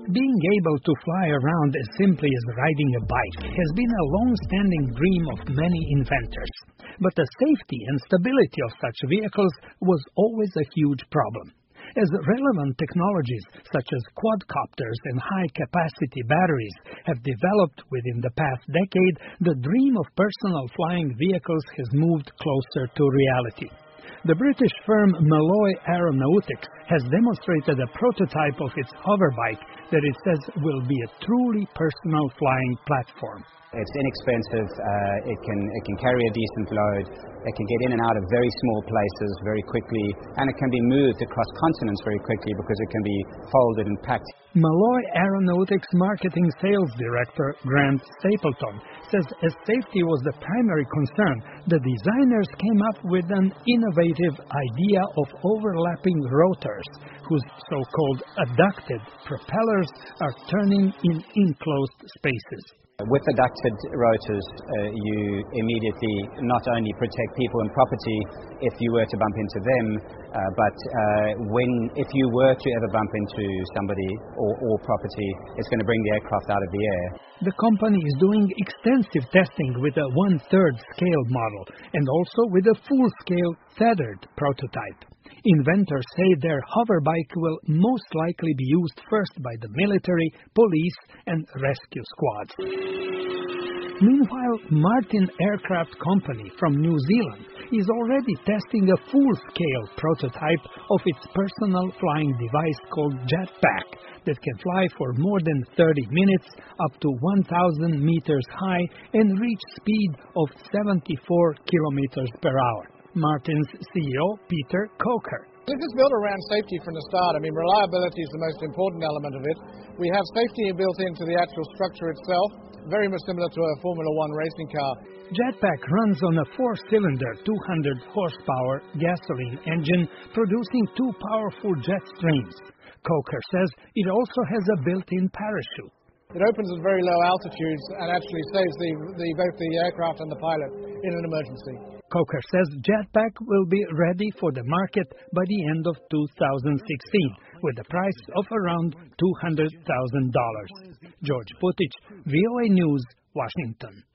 Being able to fly around as simply as riding a bike has been a long-standing dream of many inventors. But the safety and stability of such vehicles was always a huge problem. As relevant technologies such as quadcopters and high-capacity batteries have developed within the past decade, the dream of personal flying vehicles has moved closer to reality. The British firm Malloy Aeronautics has demonstrated a prototype of its hoverbike that it says will be a truly personal flying platform. It's inexpensive, it can carry a decent load, it can get in and out of very small places very quickly, and it can be moved across continents very quickly because it can be folded and packed. Malloy Aeronautics Marketing Sales Director Grant Stapleton says as safety was the primary concern, the designers came up with an innovative idea of overlapping rotors, whose so-called adducted propellers are turning in enclosed spaces. With adducted rotors, you immediately not only protect people and property if you were to bump into them, but if you were to ever bump into somebody or property, it's going to bring the aircraft out of the air. The company is doing extensive testing with a 1/3 scale model and also with a full-scale feathered prototype. Inventors say their hoverbike will most likely be used first by the military, police, and rescue squads. Meanwhile, Martin Aircraft Company from New Zealand is already testing a full-scale prototype of its personal flying device called Jetpack that can fly for more than 30 minutes, up to 1,000 meters high, and reach speed of 74 kilometers per hour. Martin's CEO, Peter Coker. This is built around safety from the start. Reliability is the most important element of it. We have safety built into the actual structure itself, very much similar to a Formula One racing car. Jetpack runs on a 4-cylinder, 200 horsepower gasoline engine, producing 2 powerful jet streams. Coker says it also has a built-in parachute. It opens at very low altitudes and actually saves both the aircraft and the pilot in an emergency. Coker says Jetpack will be ready for the market by the end of 2016, with a price of around $200,000. George Putich, VOA News, Washington.